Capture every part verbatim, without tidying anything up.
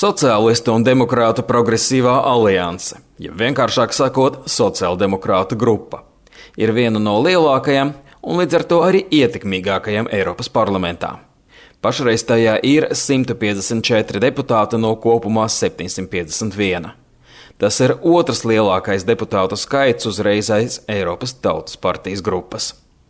Sociālistu un demokrātu progresīvā alianse, ja vienkāršāk sakot, sociāldemokrātu grupa, ir viena no lielākajām un līdz ar to arī ietekmīgākajām Eiropas parlamentā. Pašreiz tajā ir simt piecdesmit četri deputāti no kopumā septiņsimt piecdesmit viens. Tas ir otrs lielākais deputātu skaits uzreiz aiz Eiropas Tautas partijas grupas.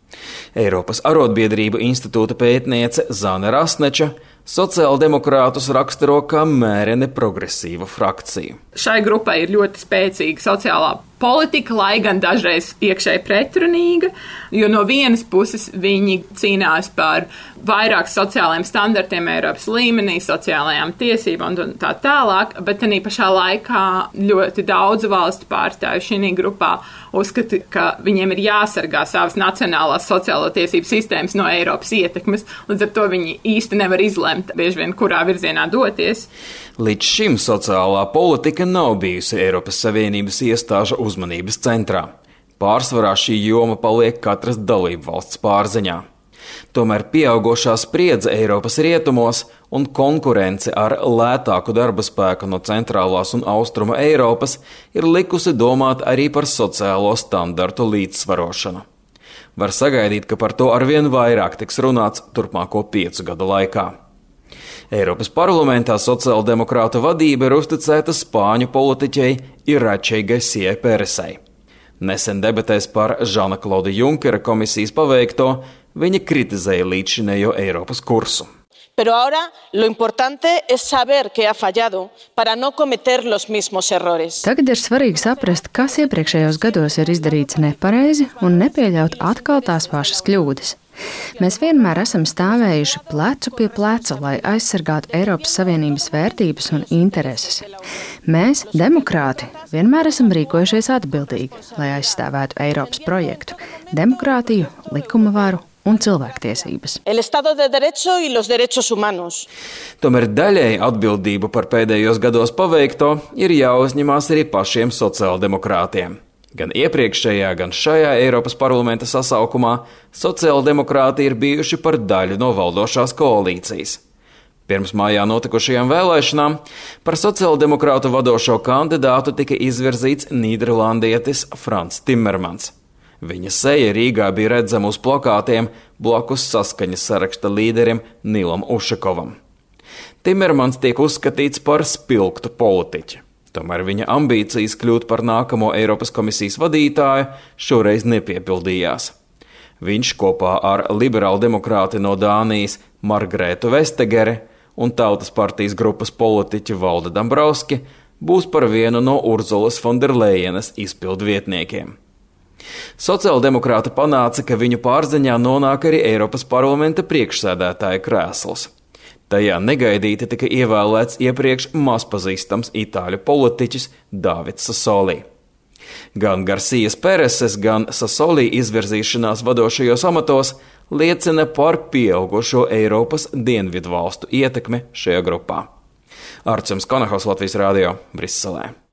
Eiropas arotbiedrību institūta pētniece Zane Rasneča sociāldemokrātus raksturo kā mēreni progresīvu frakciju. Šai grupai ir ļoti spēcīga sociālā politika, lai gan dažreiz iekšēji pretrunīga, jo no vienas puses viņi cīnās par vairāk sociālajiem standartiem Eiropas līmenī, sociālajām tiesībām un tā tālāk, bet arī pašā laikā ļoti daudzu valstu pārstāvju šī grupā uzskata, ka viņiem ir jāsargā savas nacionālās sociālo tiesību sistēmas no Eiropas ietekmes, līdz ar to viņi īsti nevar izlemt, bieži vien kurā virzienā doties. Līdz šim sociālā politika nav bijusi Eiropas Savienības iestāžu uzmanības centrā. Pārsvarā šī joma paliek katras dalību valsts pārziņā. Tomēr pieaugošā spriedze Eiropas rietumos un konkurence ar lētāku darba spēku no centrālās un austruma Eiropas ir likusi domāt arī par sociālo standartu līdzsvarošanu. Var sagaidīt, ka par to arvien vairāk tiks runāts turpmāko piecu gadu laikā. Eiropas parlamentā sociāldemokrātu vadība ir uzticēta spāņu politiķei Iračei Garcijai Peresai. Nesen debatēs par Žana Klauda Junkera komisijas paveikto, viņa kritizēja līdzšinējo Eiropas kursu. Pero ahora lo importante es saber que ha fallado para no cometer los mismos errores. Tagad ir svarīgi saprast, kas iepriekšējos gados ir izdarīts nepareizi un nepieļaut atkal tās pašas kļūdas. Mēs vienmēr esam stāvējuši plecu pie pleca, lai aizsargātu Eiropas Savienības vērtības un intereses. Mēs, demokrāti, vienmēr esam rīkojušies atbildīgi, lai aizstāvētu Eiropas projektu, demokrātiju, likuma varu un cilvēktiesības. El Estado de Derecho y los derechos humanos. Tomēr daļēji atbildību par pēdējos gados paveikto ir jāuzņemās arī pašiem sociāldemokrātiem. Gan iepriekšējā, gan šajā Eiropas parlamenta sasaukumā sociāldemokrāti ir bijuši par daļu no valdošās koalīcijas. Pirms mājā notikušajām vēlēšanām par sociāldemokrātu vadošo kandidātu tika izvirzīts nīderlandietis Frans Timmermans. Viņa seja Rīgā bija redzama uz plakātiem blakus saskaņas saraksta līderim Nilam Ušakovam. Timmermans tiek uzskatīts par spilgtu politiķu. Tomēr viņa ambīcijas kļūt par nākamo Eiropas komisijas vadītāju šoreiz nepiepildījās. Viņš kopā ar liberālu demokrāti no Dānijas Margretu Vestegere un Tautas partijas grupas politiķu Valdu Dombrovski būs par vienu no Urzulas Fonderlejenas izpildu vietniekiem. Sociāldemokrāti panāca, ka viņu pārziņā nonāk arī Eiropas parlamenta priekšsēdētāja krēsls. Tajā negaidīti tika ievēlēts iepriekš mazpazīstams itāļu politiķis Davids Sassoli. Gan Garcijas Pereses, gan Sassoli izvirzīšanās vadošajos amatos liecina par pieaugušo Eiropas dienvidu valstu ietekmi šajā grupā. Arčuns Konahaus, Latvijas radio, Briselē.